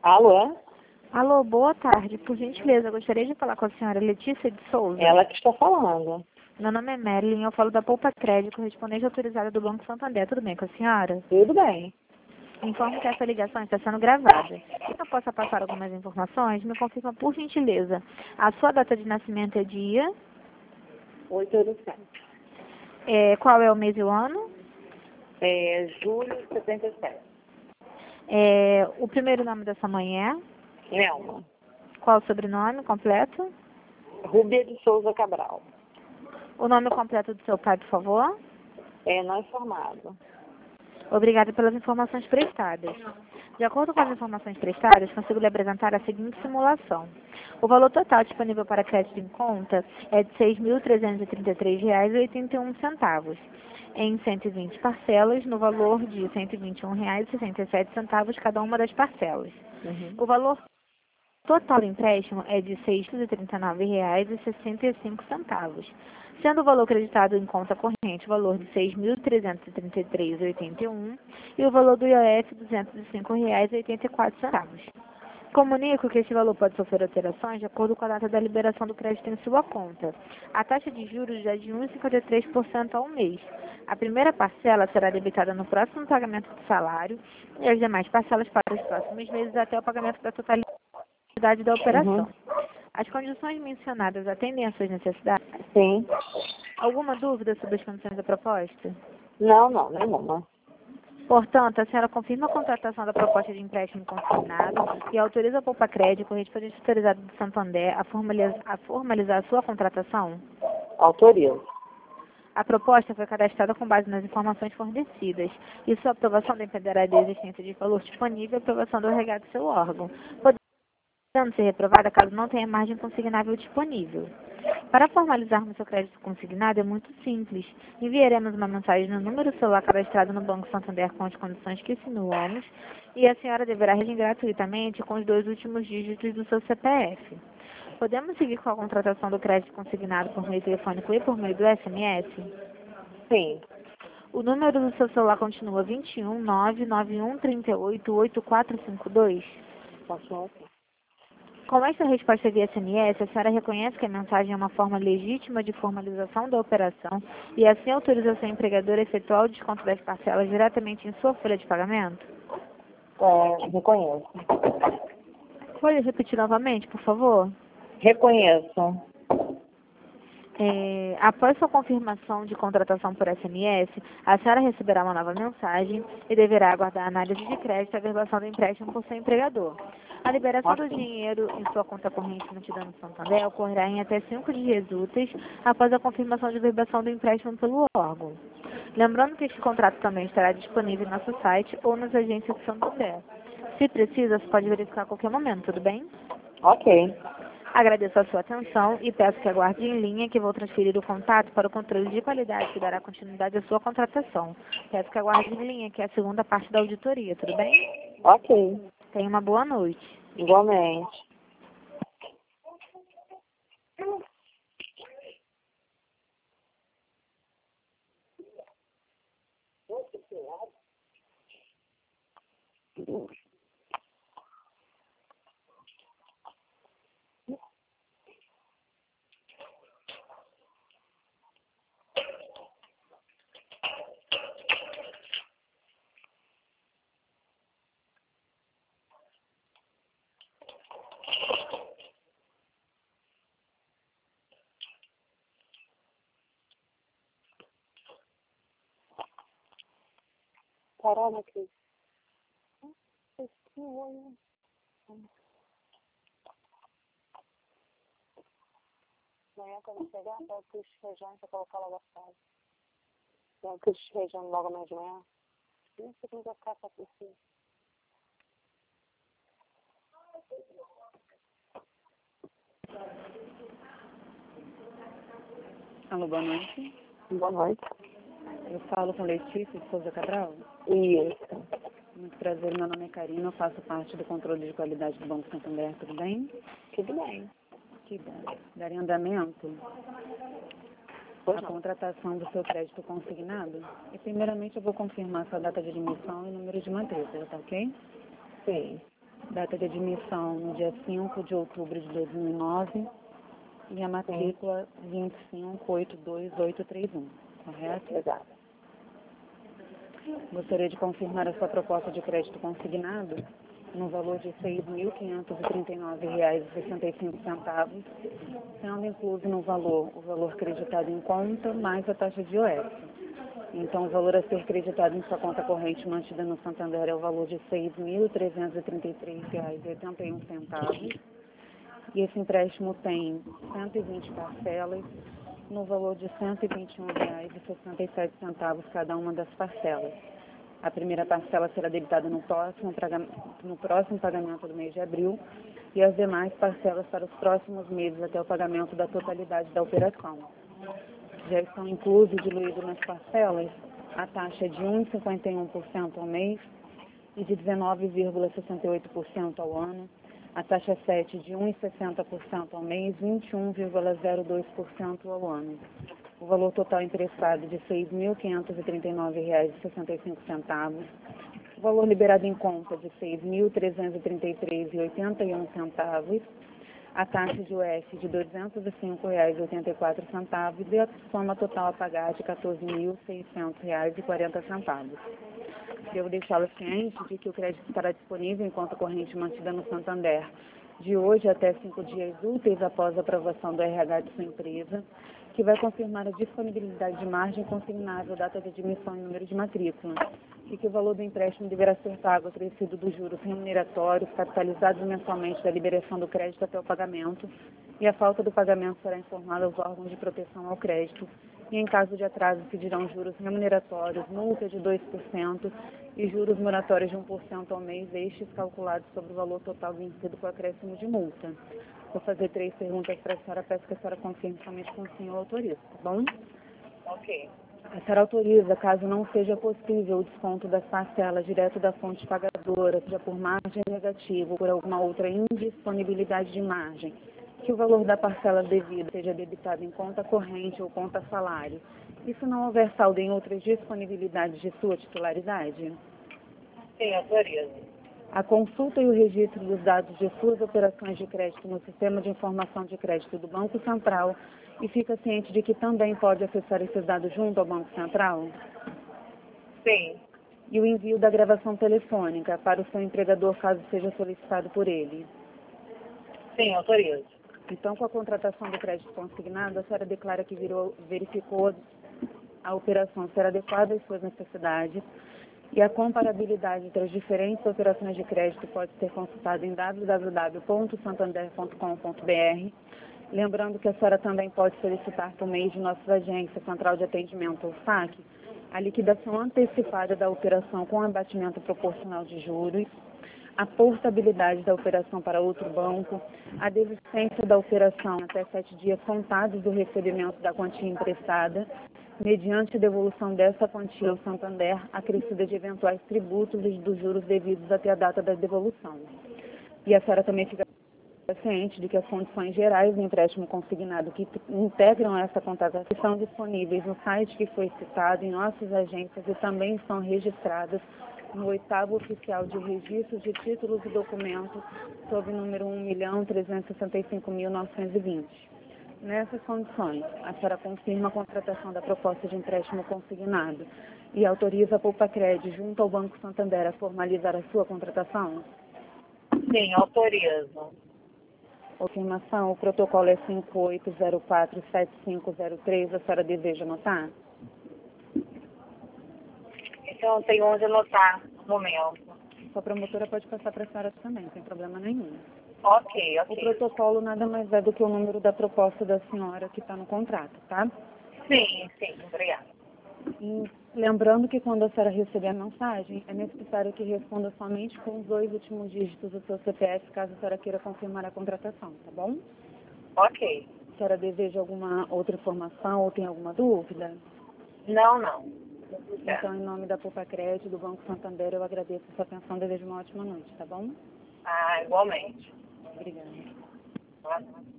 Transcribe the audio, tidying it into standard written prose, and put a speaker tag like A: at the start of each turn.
A: Alô?
B: Alô, boa tarde. Por gentileza, eu gostaria de falar com a senhora Letícia de Souza.
A: Ela que está falando.
B: Meu nome é Marilyn, eu falo da Poupa Crédito, correspondente autorizada do Banco Santander. Tudo bem com a senhora?
A: Tudo bem.
B: Informo que essa ligação está sendo gravada. E se eu possa passar algumas informações, me confirma por gentileza. A sua data de nascimento é dia?
A: 887.
B: Qual é o mês e o ano?
A: Julho de 77.
B: O primeiro nome da sua mãe é?
A: Nelma.
B: Qual o sobrenome completo?
A: Rubia de Souza Cabral.
B: O nome completo do seu pai, por favor?
A: Não informado.
B: Obrigada pelas informações prestadas. De acordo com as informações prestadas, consigo lhe apresentar a seguinte simulação. O valor total disponível para crédito em conta é de R$ 6.333,81, em 120 parcelas, no valor de R$ 121,67 cada uma das parcelas. O valor total do empréstimo é de R$ 639,65, sendo o valor creditado em conta corrente o valor de R$ 6.333,81 e o valor do IOF R$ 205,84. Comunico que esse valor pode sofrer alterações de acordo com a data da liberação do crédito em sua conta. A taxa de juros é de 1,53% ao mês. A primeira parcela será debitada no próximo pagamento do salário e as demais parcelas para os próximos meses até o pagamento da totalidade da operação. As condições mencionadas atendem às suas necessidades?
A: Sim.
B: Alguma dúvida sobre as condições da proposta?
A: Não, nenhuma.
B: Portanto, a senhora confirma a contratação da proposta de empréstimo consignado e autoriza a Poupa Crédito, correspondente autorizado do Santander, a formalizar a sua contratação?
A: Autorizo.
B: A proposta foi cadastrada com base nas informações fornecidas e sua aprovação dependerá da existência de valor disponível e aprovação do regado do seu órgão, podendo ser reprovada caso não tenha margem consignável disponível. Para formalizarmos seu crédito consignado é muito simples. Enviaremos uma mensagem no número celular cadastrado no Banco Santander com as condições que simulamos e a senhora deverá reagir gratuitamente com os 2 últimos dígitos do seu CPF. Podemos seguir com a contratação do crédito consignado por meio telefônico e por meio do SMS?
A: Sim.
B: O número do seu celular continua 21 991 38 8452?
A: Continua assim.
B: Com esta resposta via SMS, a senhora reconhece que a mensagem é uma forma legítima de formalização da operação e assim autoriza seu empregador a efetuar o desconto das parcelas diretamente em sua folha de pagamento?
A: Reconheço.
B: Pode repetir novamente, por favor?
A: Reconheço.
B: Após sua confirmação de contratação por SMS, a senhora receberá uma nova mensagem e deverá aguardar a análise de crédito e a averbação do empréstimo por seu empregador. A liberação do dinheiro em sua conta corrente mantida no Santander ocorrerá em até 5 dias úteis após a confirmação de averbação do empréstimo pelo órgão. Lembrando que este contrato também estará disponível em nosso site ou nas agências de Santander. Se precisa, você pode verificar a qualquer momento, tudo bem?
A: Ok.
B: Agradeço a sua atenção e peço que aguarde em linha que vou transferir o contato para o controle de qualidade que dará continuidade à sua contratação. Peço que aguarde em linha, que é a segunda parte da auditoria, tudo bem?
A: Ok.
B: Tenha uma boa noite.
A: Igualmente. Caramba, Cris. Amanhã, quando chegar, pega o quiche de feijão e colocar logo a sal. Tem um quiche de feijão logo amanhã de manhã. Isso aqui não vai ficar só por cima.
C: Alô, boa noite.
A: Boa noite.
C: Eu falo com Letícia de Souza Cabral.
A: Isso.
C: Muito prazer, meu nome é Karina, eu faço parte do controle de qualidade do Banco Santander, tudo bem?
A: Tudo bem.
C: Que bom. Daria andamento à contratação do seu crédito consignado? E primeiramente eu vou confirmar sua data de emissão e número de matrícula, tá ok?
A: Sim.
C: data de admissão no dia 5 de outubro de 2009 e a matrícula 2582831, correto?
A: Exato.
C: Gostaria de confirmar a sua proposta de crédito consignado no valor de R$ 6.539,65, sendo incluso no valor o valor creditado em conta mais a taxa de IOF. Então, o valor a ser creditado em sua conta corrente mantida no Santander é o valor de R$ 6.333,81. E esse empréstimo tem 120 parcelas no valor de R$ 121,67 cada uma das parcelas. A primeira parcela será debitada no próximo pagamento do mês de abril e as demais parcelas para os próximos meses até o pagamento da totalidade da operação. Já estão inclusos e diluídos nas parcelas a taxa de 1,51% ao mês e de 19,68% ao ano, a taxa 7 de 1,60% ao mês e 21,02% ao ano. O valor total emprestado de R$ 6.539,65, o valor liberado em conta de R$ 6.333,81, a taxa de UF de R$ 205,84 e a soma total a pagar de R$ 14.600,40. Devo deixá-lo ciente de que o crédito estará disponível em conta corrente mantida no Santander de hoje até 5 dias úteis após a aprovação do RH de sua empresa, que vai confirmar a disponibilidade de margem consignável, data de admissão e número de matrícula, e que o valor do empréstimo deverá ser pago acrescido dos juros remuneratórios capitalizados mensalmente da liberação do crédito até o pagamento, e a falta do pagamento será informada aos órgãos de proteção ao crédito, e em caso de atraso pedirão juros remuneratórios, multa de 2% e juros moratórios de 1% ao mês, estes calculados sobre o valor total vencido com acréscimo de multa. Vou fazer 3 perguntas para a senhora, peço que a senhora confirme somente com o senhor autoriza, tá bom?
A: Ok.
C: A senhora autoriza, caso não seja possível o desconto das parcelas direto da fonte pagadora, seja por margem negativa ou por alguma outra indisponibilidade de margem, que o valor da parcela devida seja debitado em conta corrente ou conta salário, e se não houver saldo em outras disponibilidades de sua titularidade?
A: Sim, autorizo.
C: A consulta e o registro dos dados de suas operações de crédito no Sistema de Informação de Crédito do Banco Central e fica ciente de que também pode acessar esses dados junto ao Banco Central?
A: Sim.
C: E o envio da gravação telefônica para o seu empregador, caso seja solicitado por ele?
A: Sim, autorizo.
C: Então, com a contratação do crédito consignado, a senhora declara que verificou a operação ser adequada às suas necessidades e a comparabilidade entre as diferentes operações de crédito pode ser consultada em www.santander.com.br. Lembrando que a senhora também pode solicitar por meio de nossa agência Central de Atendimento, ou SAC, a liquidação antecipada da operação com abatimento proporcional de juros, a portabilidade da operação para outro banco, a desistência da operação até 7 dias contados do recebimento da quantia emprestada, mediante a devolução dessa quantia ao Santander, acrescida de eventuais tributos e dos juros devidos até a data da devolução. E a senhora também fica ciente de que as condições gerais do empréstimo consignado que integram essa contratação estão disponíveis no site que foi citado, em nossas agências e também estão registradas no 8º Oficial de Registro de Títulos e Documentos, sob o número 1.365.920. Nessas condições, a senhora confirma a contratação da proposta de empréstimo consignado e autoriza a Poupa-Cred junto ao Banco Santander a formalizar a sua contratação?
A: Sim, autorizo.
C: Confirmação, o protocolo é 58047503, a senhora deseja anotar?
A: Então, eu tenho onde anotar no momento.
C: Sua promotora pode passar para a senhora também, sem problema nenhum.
A: Ok,
C: O
A: ok.
C: protocolo nada mais é do que o número da proposta da senhora que está no contrato, tá?
A: Sim, sim, obrigada.
C: E lembrando que quando a senhora receber a mensagem, é necessário que responda somente com os 2 últimos dígitos do seu CPF, caso a senhora queira confirmar a contratação, tá bom?
A: Ok.
C: A senhora deseja alguma outra informação ou tem alguma dúvida?
A: Não, não.
C: Então, em nome da Poupa-Cred, do Banco Santander, eu agradeço a sua atenção e desejo uma ótima noite, tá bom?
A: Ah, igualmente.
C: Obrigada.
A: Boa noite.